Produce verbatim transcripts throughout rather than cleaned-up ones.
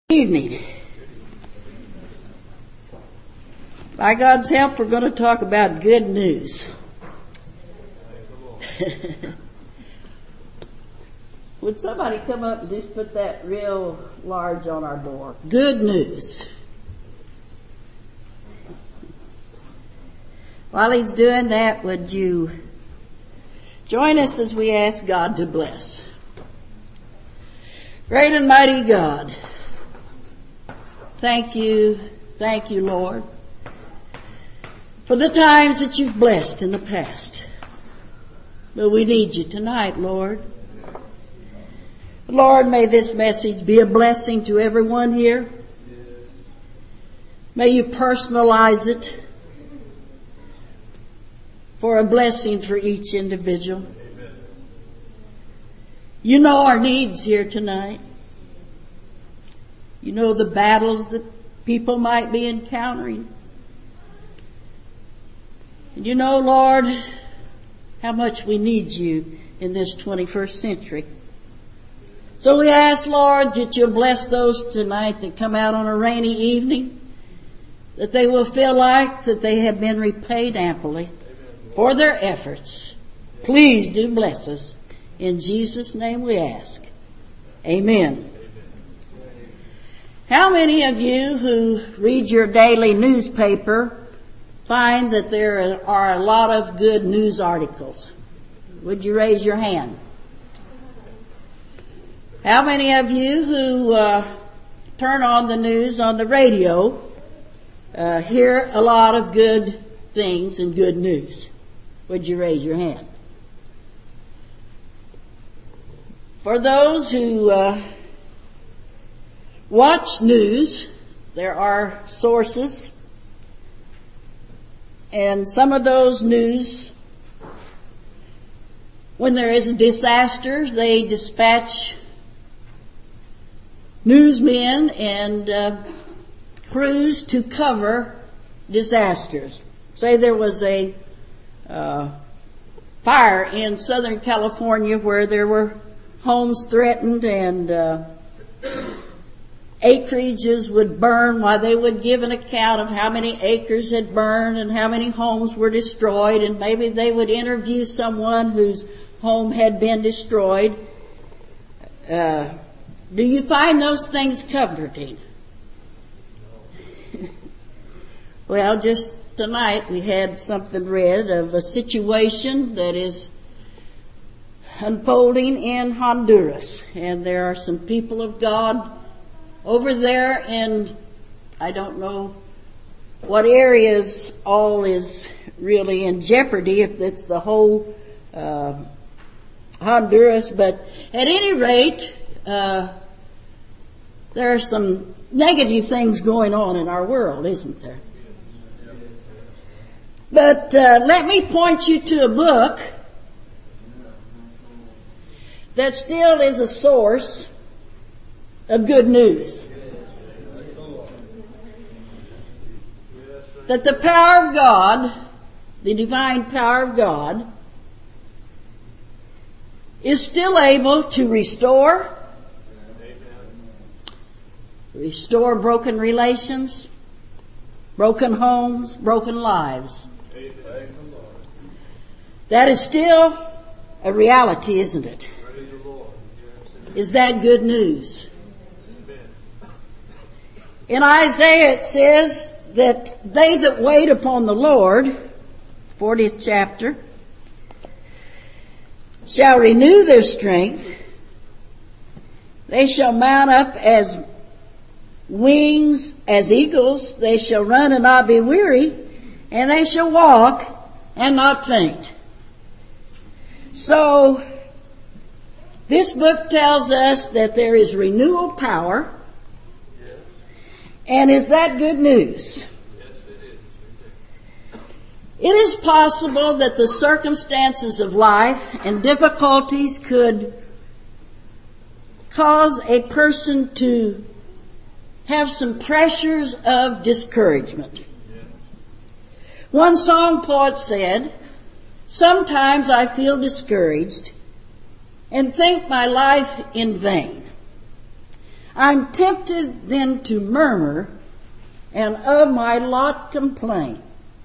Evening. By God's help, we're going to talk about good news. Would somebody come up and just put that real large on our board? Good news. While he's doing that, would you join us as we ask God to bless? Great and mighty God, thank you, thank you, Lord, for the times that you've blessed in the past. But we need you tonight, Lord. Lord, may this message be a blessing to everyone here. May you personalize it for a blessing for each individual. You know our needs here tonight. You know the battles that people might be encountering. And you know, Lord, how much we need you in this twenty-first century. So we ask, Lord, that you'll bless those tonight that come out on a rainy evening, that they will feel like that they have been repaid amply for their efforts. Please do bless us. In Jesus' name we ask. Amen. How many of you who read your daily newspaper find that there are a lot of good news articles? Would you raise your hand? How many of you who uh, turn on the news on the radio uh, hear a lot of good things and good news? Would you raise your hand? For those who uh, watch news, there are sources, and some of those news, when there is a disaster, they dispatch newsmen and uh, crews to cover disasters. Say there was a uh, fire in Southern California where there were homes threatened and uh, acreages would burn, while they would give an account of how many acres had burned and how many homes were destroyed, and maybe they would interview someone whose home had been destroyed. Uh, do you find those things comforting? Well, just tonight we had something read of a situation that is unfolding in Honduras, and there are some people of God over there, and I don't know what areas all is really in jeopardy, if it's the whole uh, Honduras, but at any rate, uh, there are some negative things going on in our world, isn't there? But uh, let me point you to a book that still is a source of good news. That the power of God, the divine power of God, is still able to restore, restore broken relations, broken homes, broken lives. That is still a reality, isn't it? Is that good news? In Isaiah it says that they that wait upon the Lord, fortieth chapter, shall renew their strength. They shall mount up as wings, as eagles. They shall run and not be weary, and they shall walk and not faint. So, this book tells us that there is renewal power. Yes. And is that good news? Yes, it is. It is possible that the circumstances of life and difficulties could cause a person to have some pressures of discouragement. Yes. One song poet said, "Sometimes I feel discouraged and think my life in vain. I'm tempted then to murmur and of my lot complain.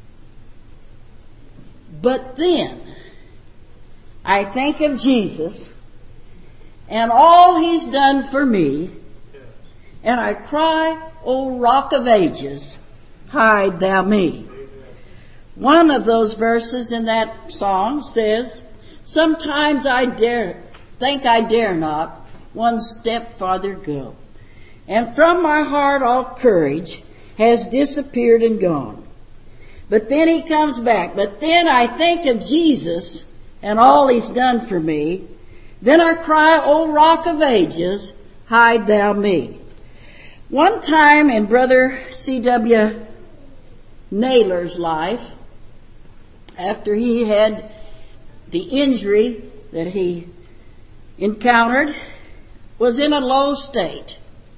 But then I think of Jesus and all He's done for me, and I cry, O Rock of Ages, hide thou me. One of those verses in that song says, sometimes I dare, think I dare not one step farther go. And from my heart all courage has disappeared and gone. But then He comes back. But then I think of Jesus and all He's done for me. Then I cry, O Rock of Ages, hide thou me. One time in Brother C W Naylor's life, after he had the injury that he encountered, was in a low state.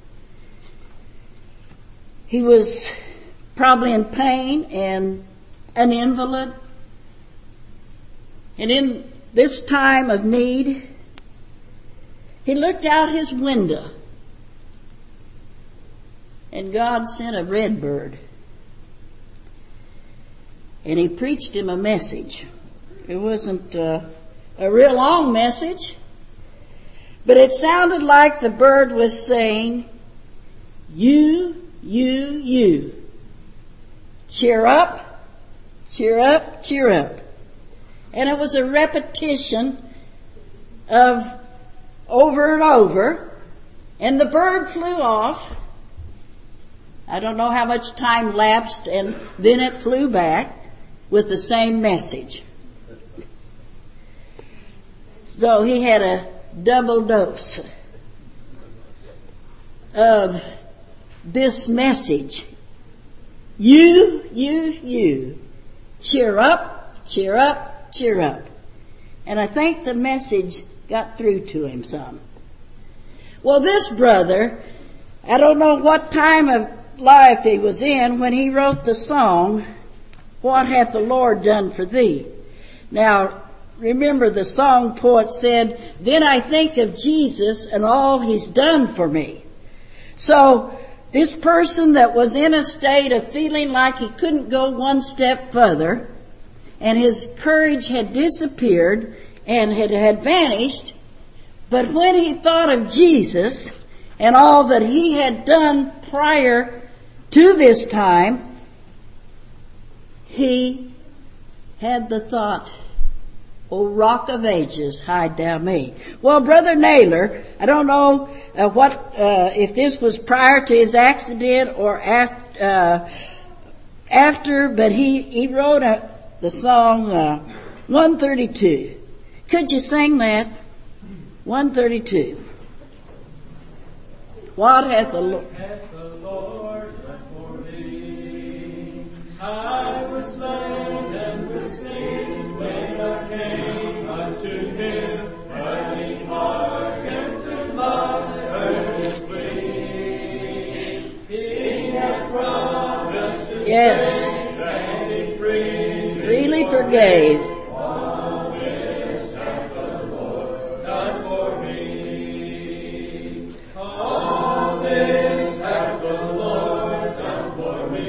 He was probably in pain and an invalid. And in this time of need, he looked out his window and God sent a red bird. And He preached him a message. It wasn't uh, a real long message, but it sounded like the bird was saying, you, you, you, cheer up, cheer up, cheer up. And it was a repetition of over and over, and the bird flew off. I don't know how much time lapsed, and then it flew back with the same message. So he had a double dose of this message. You, you, you, cheer up, cheer up, cheer up. And I think the message got through to him some. Well, this brother, I don't know what time of life he was in when he wrote the song, What Hath the Lord Done for Thee? Now, remember the song poet said, then I think of Jesus and all He's done for me. So, this person that was in a state of feeling like he couldn't go one step further, and his courage had disappeared and had, had vanished, but when he thought of Jesus and all that He had done prior to this time, he had the thought, O Rock of Ages, hide thou me. Well, Brother Naylor, I don't know uh, what uh, if this was prior to his accident or after, uh, after but he, he wrote a, the song uh, one thirty-two. Could you sing that? one thirty-two. What hath the Lord... I was slain and was seen when I came unto Him, but He hearkened to my earnest plea. He had promised to Yes. save, and He freely, freely forgave. All this hath the Lord done for me. All this hath the Lord done for me.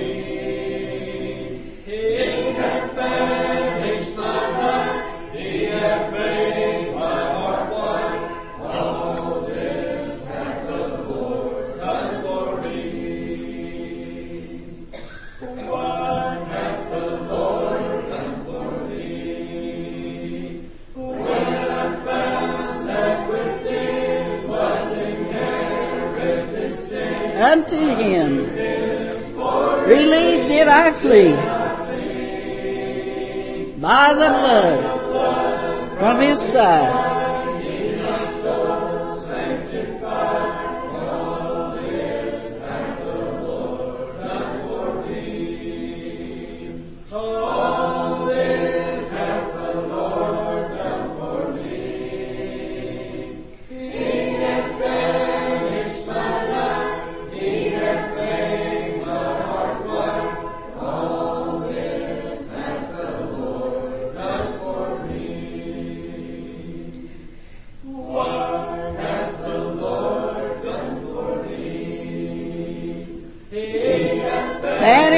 Banished my life, He hath made my heart white. All this hath the Lord done for me. What hath the Lord done for thee? When I found that within was inherited sin, Unto Him relief did I flee. By the blood from His side.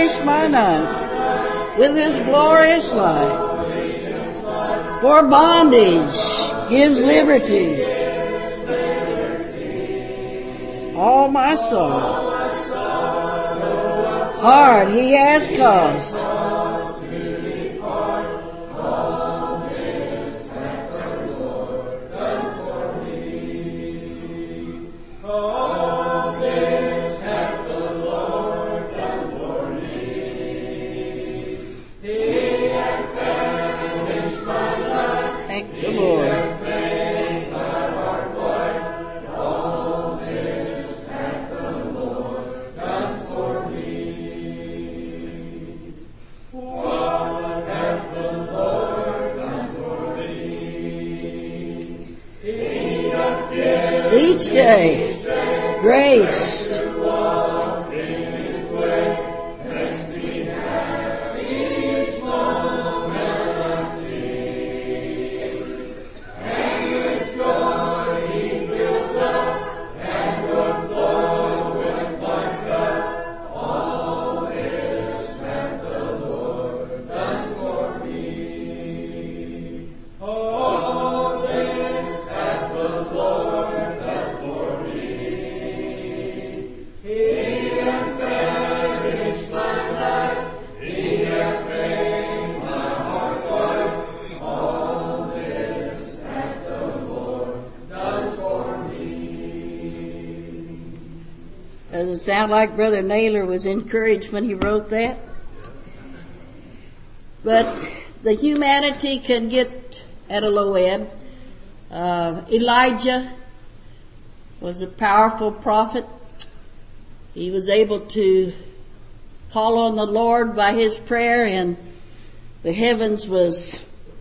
furnish my night with His glorious light. For bondage gives liberty. All my sorrow hard He has caused. Each day, grace. Does it sound like Brother Naylor was encouraged when he wrote that? But the humanity can get at a low ebb. Uh, Elijah was a powerful prophet. He was able to call on the Lord by his prayer, and the heavens was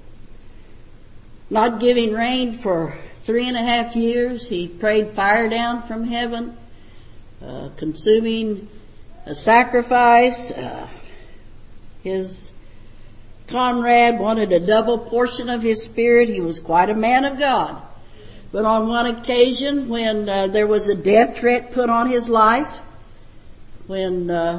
not giving rain for three and a half years. He prayed fire down from heaven. Uh, consuming a sacrifice. Uh, his comrade wanted a double portion of his spirit. He was quite a man of God. But on one occasion, when uh, there was a death threat put on his life, when uh,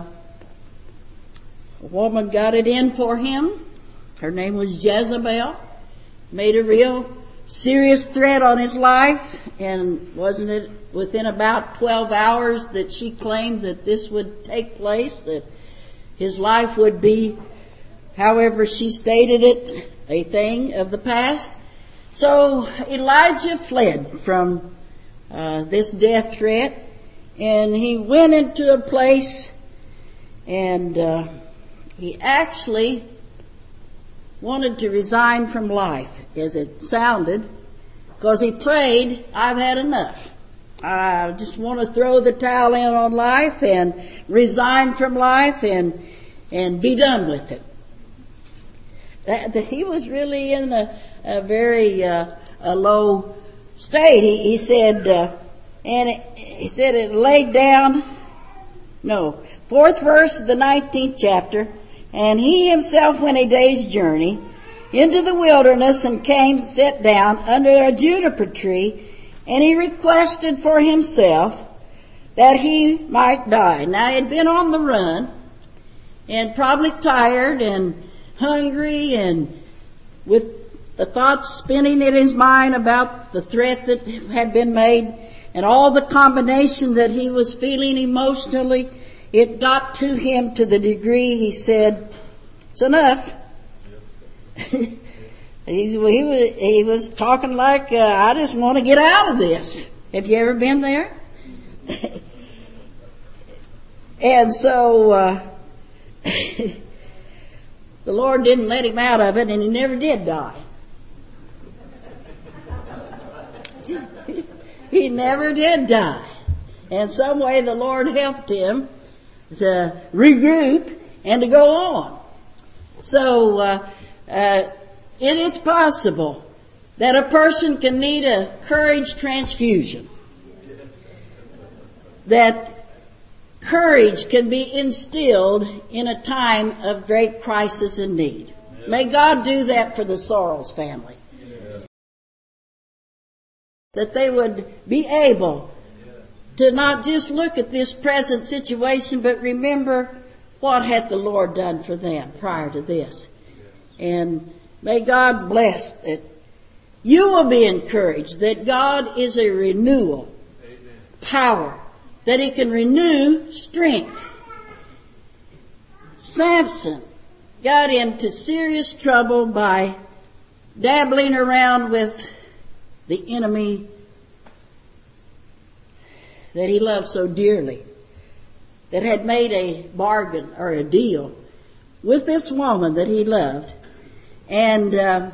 a woman got it in for him, her name was Jezebel, made a real serious threat on his life, and wasn't it within about twelve hours that she claimed that this would take place, that his life would be, however she stated it, a thing of the past. So Elijah fled from uh, this death threat, and he went into a place, and uh, he actually wanted to resign from life, as it sounded, because he prayed, I've had enough. I just want to throw the towel in on life and resign from life and and be done with it. That, that he was really in a, a very uh, a low state. He, he said, uh, and it, he said it laid down. No, fourth verse of the nineteenth chapter. And he himself went a day's journey into the wilderness and came, sat down under a juniper tree, and he requested for himself that he might die. Now, he had been on the run and probably tired and hungry and with the thoughts spinning in his mind about the threat that had been made and all the combination that he was feeling emotionally. It got to him to the degree he said, it's enough. he, he, was, he was talking like, uh, I just want to get out of this. Have you ever been there? And so uh, the Lord didn't let him out of it, and he never did die. He never did die. And some way the Lord helped him to regroup and to go on. So uh, uh, it is possible that a person can need a courage transfusion. That courage can be instilled in a time of great crisis and need. May God do that for the Sorrells family. That they would be able to not just look at this present situation, but remember what hath the Lord done for them prior to this. And may God bless that you will be encouraged that God is a renewal power, that He can renew strength. Samson got into serious trouble by dabbling around with the enemy that he loved so dearly, that had made a bargain or a deal with this woman that he loved. And uh,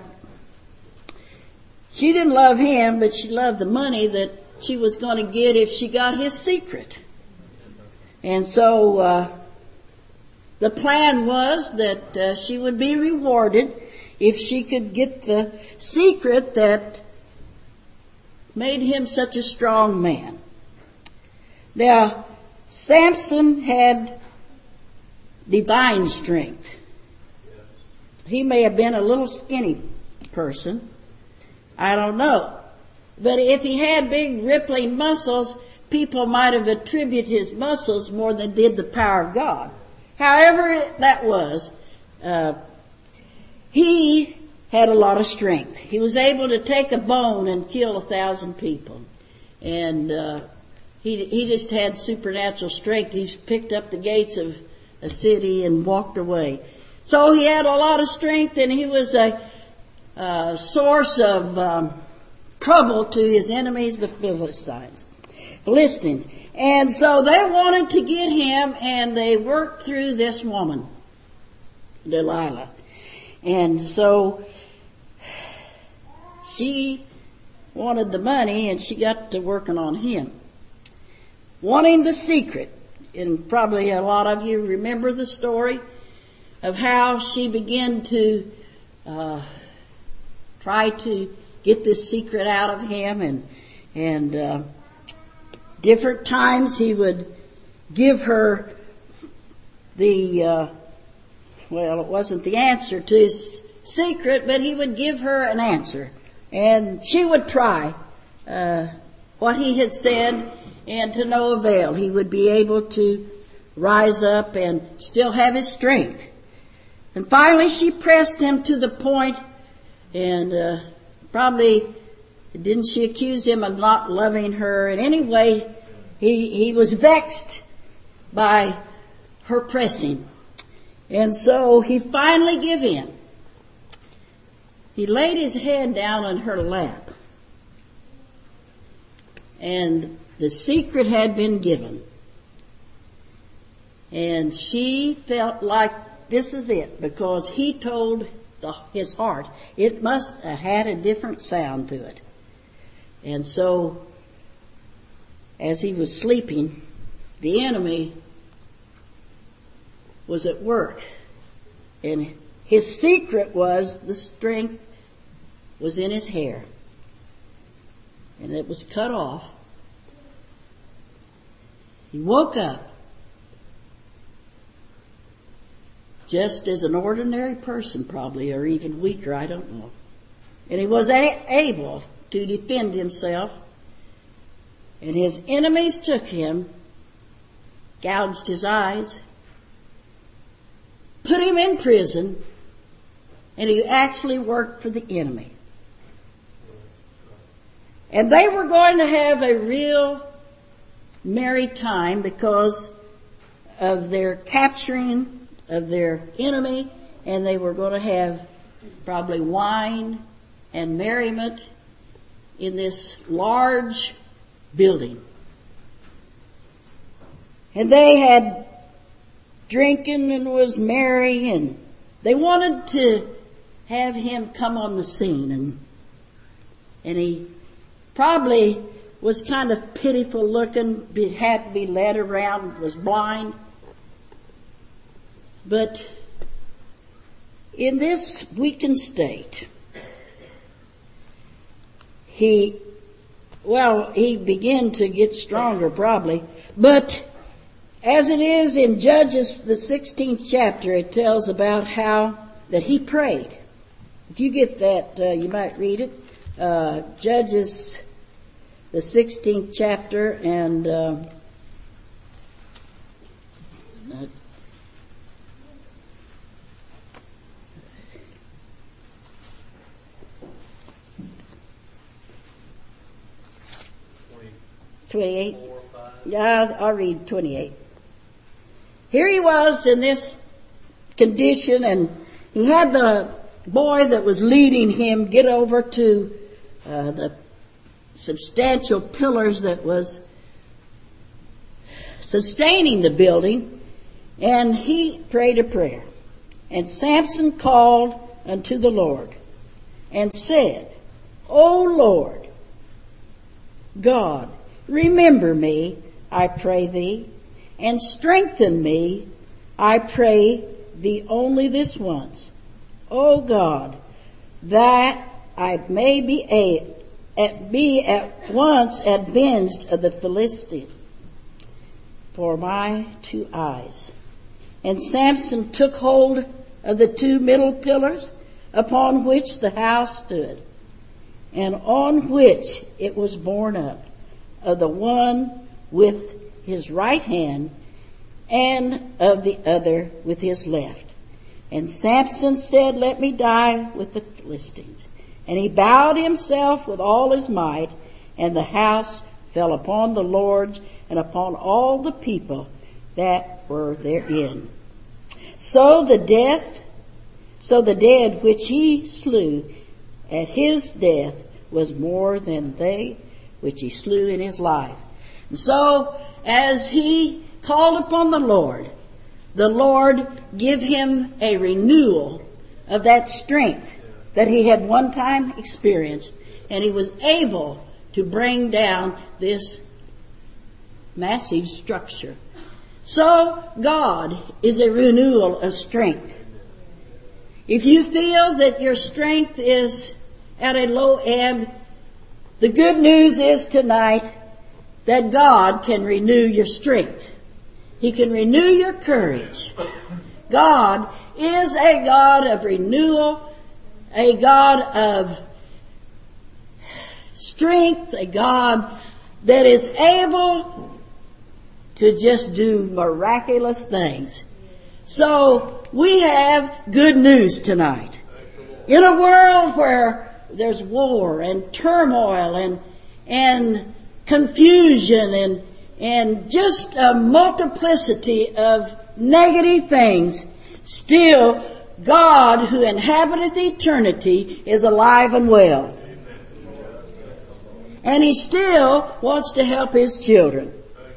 she didn't love him, but she loved the money that she was going to get if she got his secret. And so uh, the plan was that uh, she would be rewarded if she could get the secret that made him such a strong man. Now, Samson had divine strength. He may have been a little skinny person. I don't know. But if he had big rippling muscles, people might have attributed his muscles more than did the power of God. However that was, uh, he had a lot of strength. He was able to take a bone and kill a thousand people. And uh, he he just had supernatural strength. He picked up the gates of a city and walked away. So he had a lot of strength, and he was a, a source of um, trouble to his enemies, the Philistines. Philistines. And so they wanted to get him, and they worked through this woman, Delilah. And so she wanted the money, and she got to working on him, wanting the secret. And probably a lot of you remember the story of how she began to uh, try to get this secret out of him, and and uh, different times he would give her the uh, well, it wasn't the answer to his secret, but he would give her an answer, and she would try uh, what he had said, and to no avail. He would be able to rise up and still have his strength. And finally she pressed him to the point, and uh, probably didn't she accuse him of not loving her? And anyway, he he was vexed by her pressing. And so he finally gave in. He laid his head down on her lap. And the secret had been given. And she felt like this is it, because he told the, his heart. It must have had a different sound to it. And so, as he was sleeping, the enemy was at work. And his secret was the strength was in his hair. And it was cut off. He woke up just as an ordinary person probably, or even weaker, I don't know. And he was a- able to defend himself. And his enemies took him, gouged his eyes, put him in prison, and he actually worked for the enemy. And they were going to have a real merry time because of their capturing of their enemy, and they were going to have probably wine and merriment in this large building. And they had drinking and was merry, and they wanted to have him come on the scene, and and he probably was kind of pitiful looking, had to be led around, was blind. But in this weakened state, he, well, he began to get stronger probably. But as it is in Judges, the sixteenth chapter, it tells about how that he prayed. If you get that, uh, you might read it. Uh, Judges, the sixteenth chapter, and uh, twenty-eight. Yeah, I'll read twenty-eight. Here he was in this condition, and he had the boy that was leading him get over to uh, the substantial pillars that was sustaining the building, and he prayed a prayer. And Samson called unto the Lord and said, O Lord God, remember me, I pray thee, and strengthen me, I pray thee only this once, O God, that I may be a, at, be at once avenged of the Philistine for my two eyes. And Samson took hold of the two middle pillars upon which the house stood, and on which it was borne up, of the one with his right hand, and of the other with his left. And Samson said, Let me die with the Philistines. And he bowed himself with all his might, and the house fell upon the lords and upon all the people that were therein. So the death, so the dead which he slew at his death was more than they which he slew in his life. And so as he called upon the Lord, the Lord give him a renewal of that strength that he had one time experienced, and he was able to bring down this massive structure. So God is a renewal of strength. If you feel that your strength is at a low ebb, the good news is tonight that God can renew your strength. He can renew your courage. God is a God of renewal, a God of strength, a God that is able to just do miraculous things. So we have good news tonight. In a world where there's war and turmoil and and confusion and and just a multiplicity of negative things, still God who inhabiteth eternity is alive and well. And He still wants to help His children.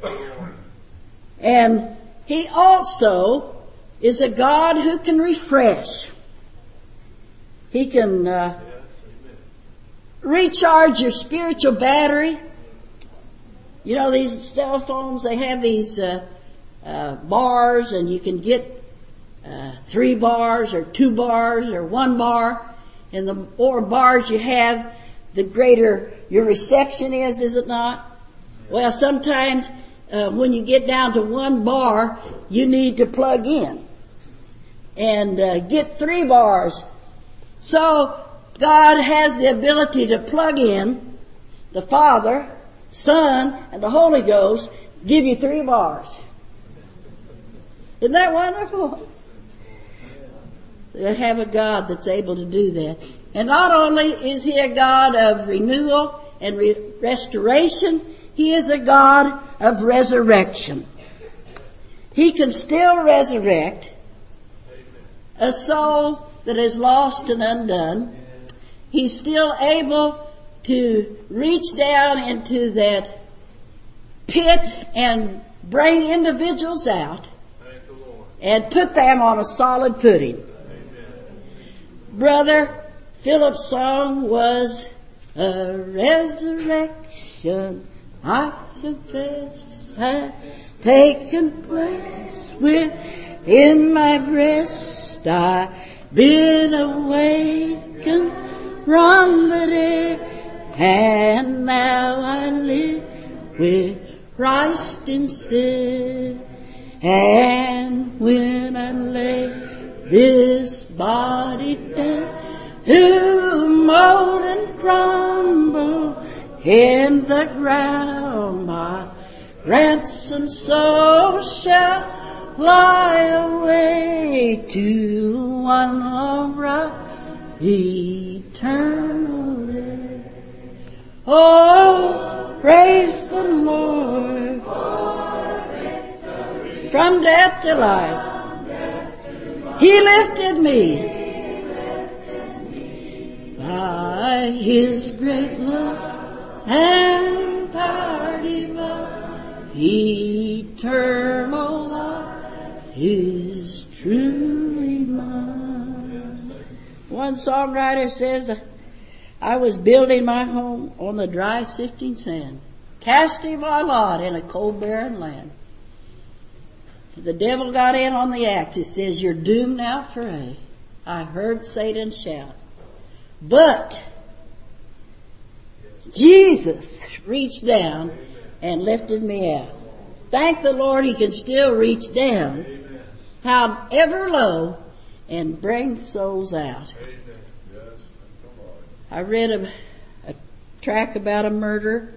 And He also is a God who can refresh. He can uh, recharge your spiritual battery. You know, these cell phones, they have these uh, uh, bars, and you can get uh, three bars or two bars or one bar. And the more bars you have, the greater your reception is, is it not? Well, sometimes uh, when you get down to one bar, you need to plug in and uh, get three bars. So God has the ability to plug in the Father, Son, and the Holy Ghost, give you three bars. Isn't that wonderful? They have a God that's able to do that. And not only is He a God of renewal and re- restoration, He is a God of resurrection. He can still resurrect a soul that is lost and undone. He's still able to reach down into that pit and bring individuals out and put them on a solid footing. Brother Philip's song was a resurrection, I confess, has taken place within my breast. I've been awakened from the dead, and now I live with Christ instead. And when I lay this body down to mold and crumble in the ground, my ransomed soul shall fly away to one of right eternal day. Oh, Praise the Lord. From death to life. He lifted me by His great love and power divine. Eternal life is truly mine. One songwriter says, I was building my home on the dry sifting sand, casting my lot in a cold barren land. The devil got in on the act. He says, you're doomed now forever. I heard Satan shout. But Jesus reached down and lifted me out. Thank the Lord He can still reach down, however low, and bring souls out. I read a, a tract about a murder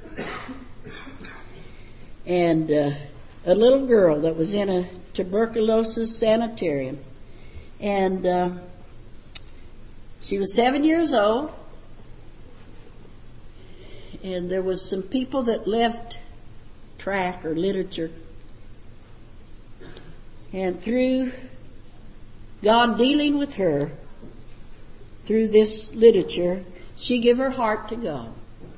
and uh, a little girl that was in a tuberculosis sanitarium. And uh, she was seven years old. And there was some people that left tract or literature. And through God dealing with her, through this literature, she gave her heart to God.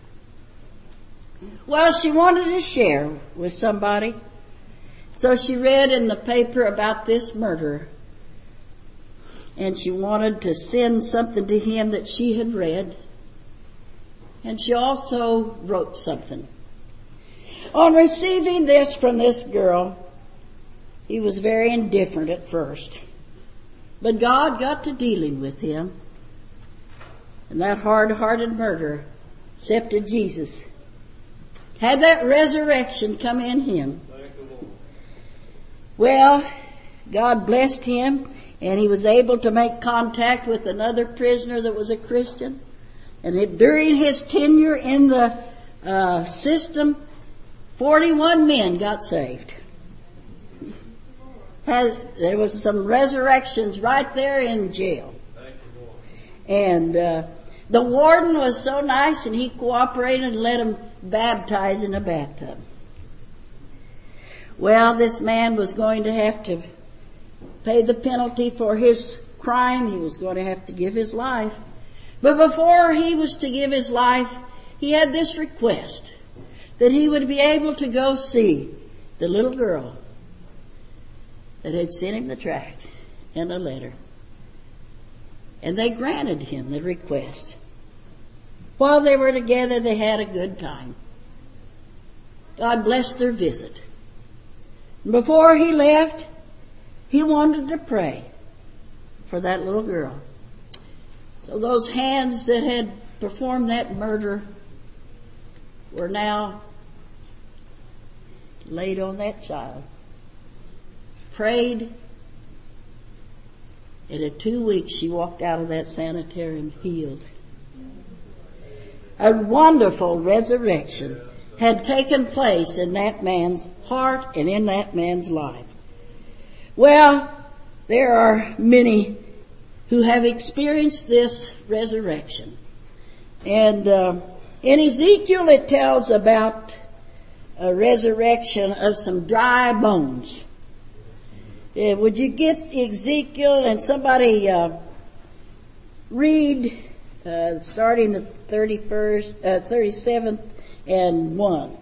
Well, she wanted to share with somebody. So she read in the paper about this murder. And she wanted to send something to him that she had read. And she also wrote something. On receiving this from this girl, he was very indifferent at first. But God got to dealing with him. And that hard-hearted murderer accepted Jesus. Had that resurrection come in him. Well, God blessed him, and he was able to make contact with another prisoner that was a Christian. And it, during his tenure in the uh, system, forty-one men got saved. Had, there was some resurrections right there in jail. And uh, the warden was so nice, and he cooperated and let him baptize in a bathtub. Well, this man was going to have to pay the penalty for his crime. He was going to have to give his life. But before he was to give his life, he had this request, that he would be able to go see the little girl that had sent him the tract and a letter. And they granted him the request. While they were together, they had a good time. God blessed their visit. Before he left, he wanted to pray for that little girl. So those hands that had performed that murder were now laid on that child. Prayed. And in two weeks she walked out of that sanitarium healed. A wonderful resurrection had taken place in that man's heart and in that man's life. Well, there are many who have experienced this resurrection. And uh, in Ezekiel it tells about a resurrection of some dry bones. Uh, would you get Ezekiel and somebody uh, read uh, starting the thirty-first, uh, thirty-seventh and one.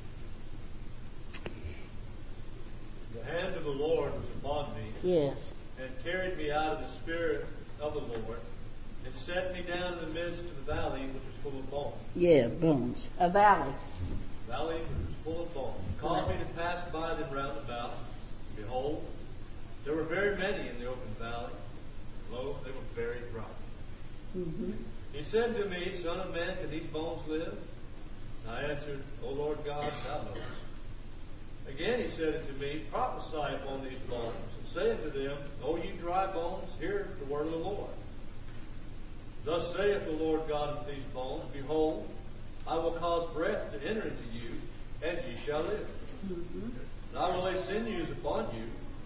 The hand of the Lord was upon me. Yes. And carried me out of the spirit of the Lord, and set me down in the midst of the valley which was full of bones. Yeah, bones. A valley. The valley which was full of bones. Caused me to pass by them round about. Behold, there were very many in the open valley. Lo, they were very dry. Mm-hmm. He said to me, Son of man, can these bones live? And I answered, O Lord God, thou knowest. Again he said unto me, Prophesy upon these bones, and say unto them, O ye dry bones, hear the word of the Lord. Thus saith the Lord God unto these bones, Behold, I will cause breath to enter into you, and ye shall live. Mm-hmm. And I will lay sinews upon you,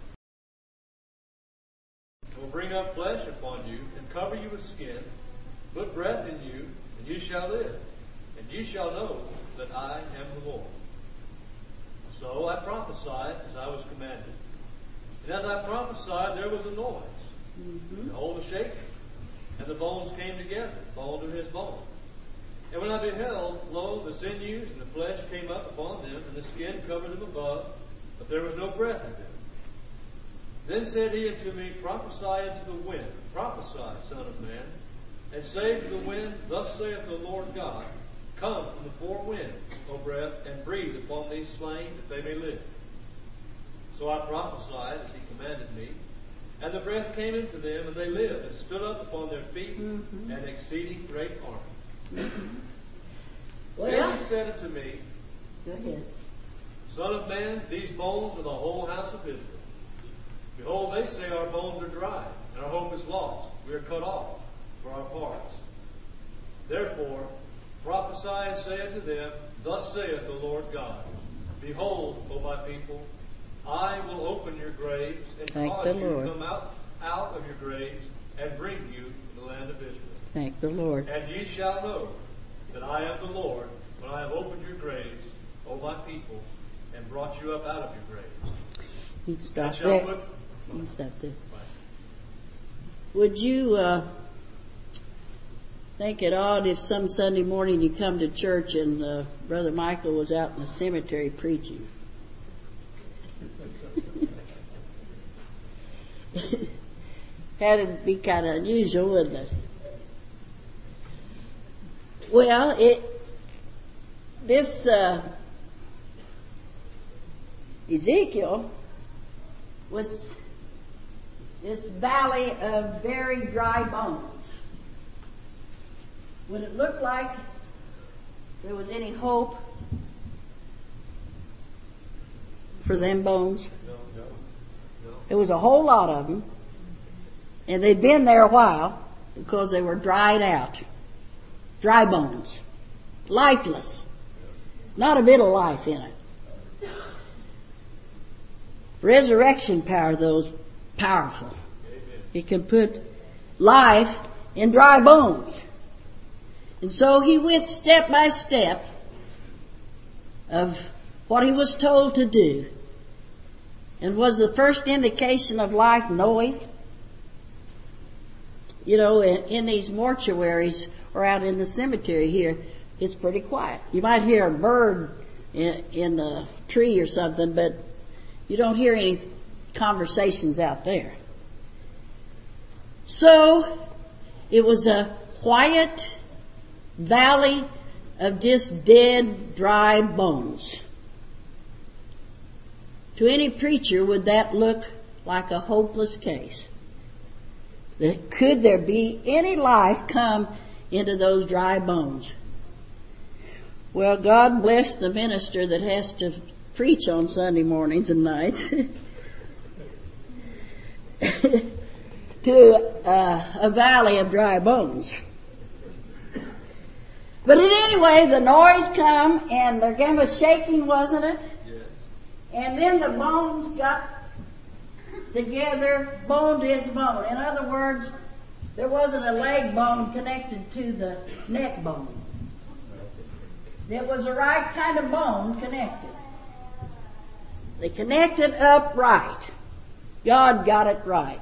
will bring up flesh upon you, and cover you with skin, put breath in you, and you shall live. And ye shall know that I am the Lord. So I prophesied as I was commanded. And as I prophesied, there was a noise. Mm-hmm. Behold, a shaking. And the bones came together, bone to his bone. And when I beheld, lo, the sinews and the flesh came up upon them, and the skin covered them above, but there was no breath in them. Then said he unto me, Prophesy unto the wind, prophesy, Son of man, and say to the wind, Thus saith the Lord God, Come from the four winds, O breath, and breathe upon these slain, that they may live. So I prophesied as he commanded me, and the breath came into them, and they lived, and stood up upon their feet, mm-hmm. an exceeding great army. Mm-hmm. Well, then he said unto me, Go ahead. Son of man, these bones are the whole house of Israel. Behold, they say our bones are dry, and our hope is lost. We are cut off for our parts. Therefore, prophesy and say unto them, Thus saith the Lord God, Behold, O my people, I will open your graves and Thank cause the you Lord. to come out, out of your graves and bring you to the land of Israel. Thank the Lord. And ye shall know that I am the Lord when I have opened your graves, O my people, and brought you up out of your graves. You can stop shall there. put- You can stop there. Would you uh, think it odd if some Sunday morning you come to church and uh, Brother Michael was out in the cemetery preaching? That'd be kind of unusual, wouldn't it? Well, it this uh, Ezekiel was this valley of very dry bones. When it looked like there was any hope for them bones, No, no, no. there was a whole lot of them, and they'd been there a while because they were dried out. Dry bones. Lifeless. Not a bit of life in it. Resurrection power, though, is powerful. It can put life in dry bones. And so he went step by step of what he was told to do. And was the first indication of life noise? You know, in, in these mortuaries or out in the cemetery here, it's pretty quiet. You might hear a bird in, in the tree or something, but you don't hear any conversations out there. So, it was a quiet valley of just dead, dry bones. To any preacher, would that look like a hopeless case? Could there be any life come into those dry bones? Well, God bless the minister that has to preach on Sunday mornings and nights to uh, a valley of dry bones. But anyway, the noise come and there came a shaking, wasn't it? Yes. And then the bones got together, bone to its bone. In other words, there wasn't a leg bone connected to the neck bone. It was the right kind of bone connected. They connected up right. God got it right.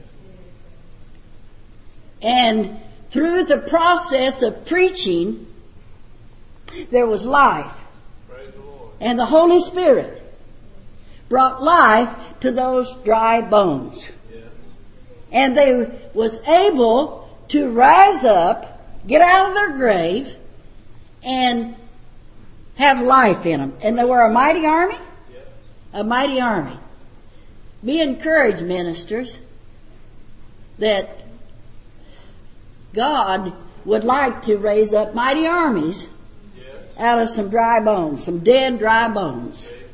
And through the process of preaching, there was life. Praise the Lord. And the Holy Spirit brought life to those dry bones. Yes. And they was able to rise up, get out of their grave, and have life in them. And they were a mighty army? Yes. A mighty army. Be encouraged, ministers, that God would like to raise up mighty armies Yes. out of some dry bones, some dead dry bones. Amen.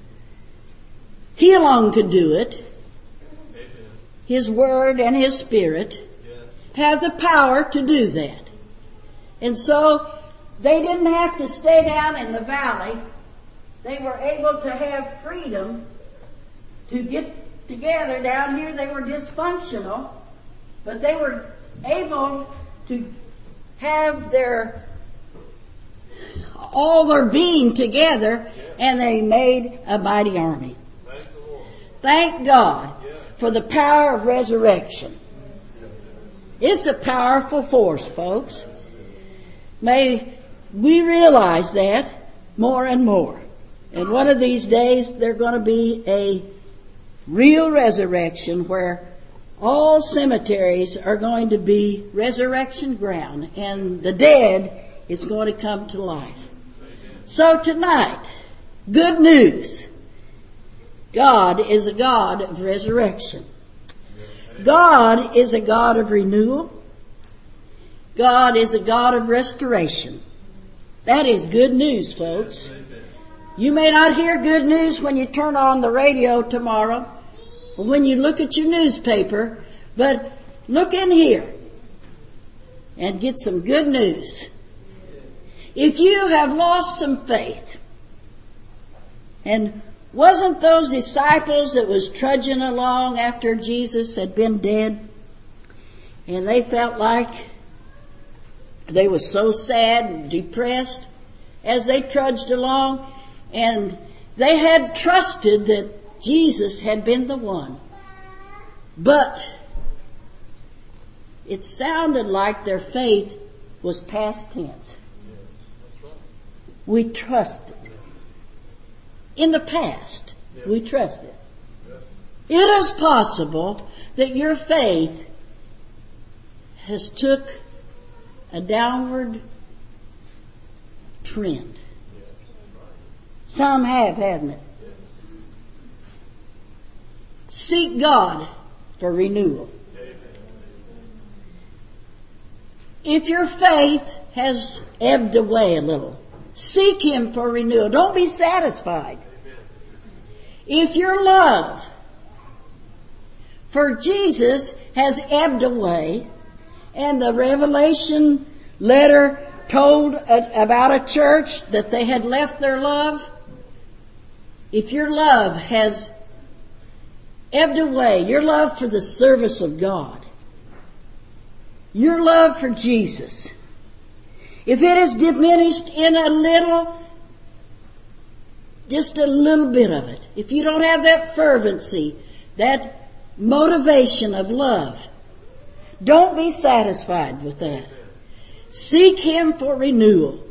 He alone could do it. Amen. His Word and His Spirit Yes. have the power to do that. And so they didn't have to stay down in the valley. They were able to have freedom to get together. Down here they were dysfunctional, but they were able to have their all their being together, and they made a mighty army. Thank God for the power of resurrection. It's a powerful force, folks. May we realize that more and more. And one of these days, there's going to be a real resurrection where all cemeteries are going to be resurrection ground, and the dead is going to come to life. So tonight, good news. God is a God of resurrection. God is a God of renewal. God is a God of restoration. That is good news, folks. You may not hear good news when you turn on the radio tomorrow or when you look at your newspaper, but look in here and get some good news. If you have lost some faith, and wasn't those disciples that was trudging along after Jesus had been dead, and they felt like they were so sad and depressed as they trudged along, and they had trusted that Jesus had been the one. But it sounded like their faith was past tense. We trusted. In the past, we trusted. It is possible that your faith has took a downward trend. Some have, haven't it? Seek God for renewal. If your faith has ebbed away a little, seek Him for renewal. Don't be satisfied. If your love for Jesus has ebbed away, and the Revelation letter told about a church that they had left their love, if your love has ebbed away, your love for the service of God, your love for Jesus, if it is diminished in a little, just a little bit of it, if you don't have that fervency, that motivation of love, don't be satisfied with that. Seek Him for renewal.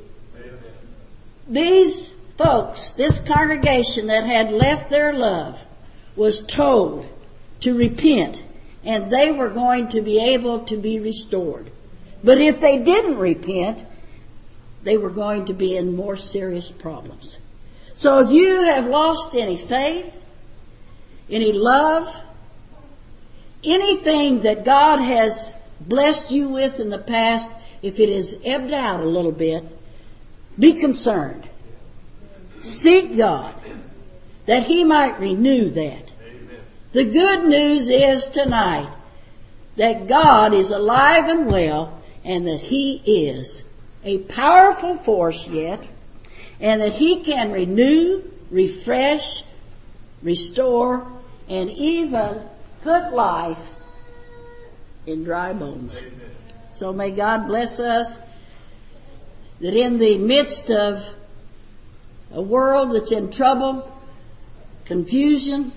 These folks, this congregation that had left their love, was told to repent, and they were going to be able to be restored. But if they didn't repent, they were going to be in more serious problems. So if you have lost any faith, any love, anything that God has blessed you with in the past, if it has ebbed out a little bit, be concerned. Seek God that He might renew that. Amen. The good news is tonight that God is alive and well, and that He is a powerful force yet, and that He can renew, refresh, restore, and even put life in dry bones. Amen. So may God bless us that in the midst of a world that's in trouble, confusion,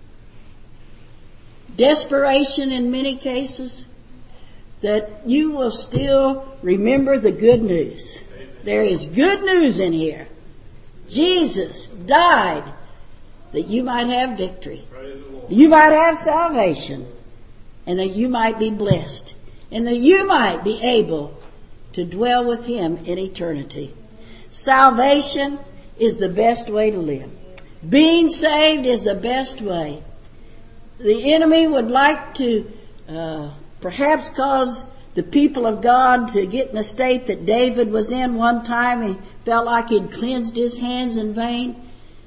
desperation in many cases, that you will still remember the good news. Amen. There is good news in here. Jesus died that you might have victory, you might have salvation, and that you might be blessed, and that you might be able to dwell with Him in eternity. Salvation is the best way to live. Being saved is the best way. The enemy would like to uh, perhaps cause the people of God to get in a state that David was in one time. He felt like he'd cleansed his hands in vain.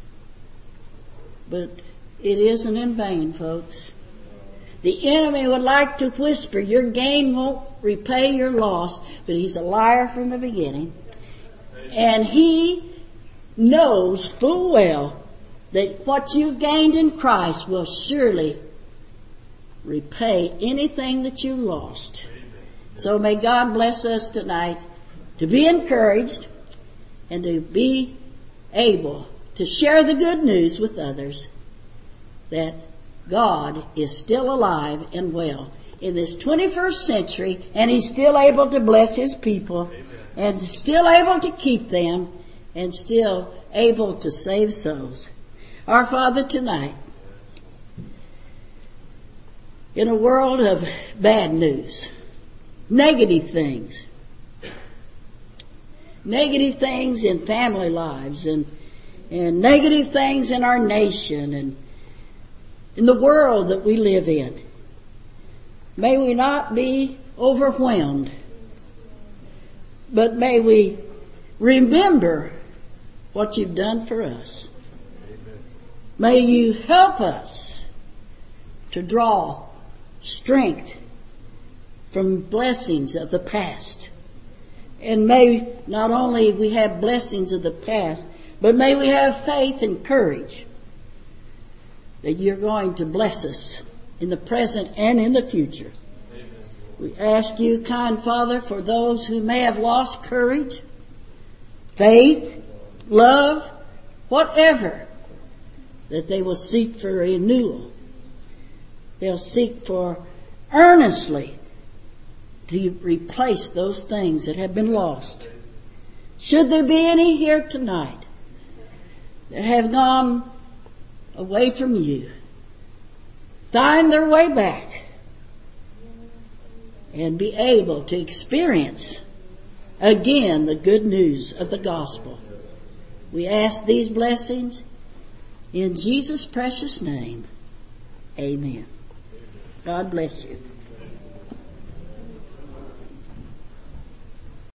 But it isn't in vain, folks. The enemy would like to whisper, your gain won't repay your loss, but he's a liar from the beginning. And he knows full well that what you've gained in Christ will surely repay anything that you lost. So may God bless us tonight to be encouraged, and to be able to share the good news with others that God is still alive and well in this twenty-first century, and He's still able to bless His people, Amen. And still able to keep them, and still able to save souls. Our Father, tonight, in a world of bad news, negative things, negative things in family lives, and and negative things in our nation, and in the world that we live in, may we not be overwhelmed, but may we remember what You've done for us. Amen. May You help us to draw strength from blessings of the past. And may not only we have blessings of the past, but may we have faith and courage that You're going to bless us in the present and in the future. Amen. We ask You, kind Father, for those who may have lost courage, faith, love, whatever, that they will seek for renewal. They'll seek for earnestly to replace those things that have been lost. Should there be any here tonight that have gone away from You, find their way back and be able to experience again the good news of the gospel. We ask these blessings in Jesus' precious name. Amen. God bless you.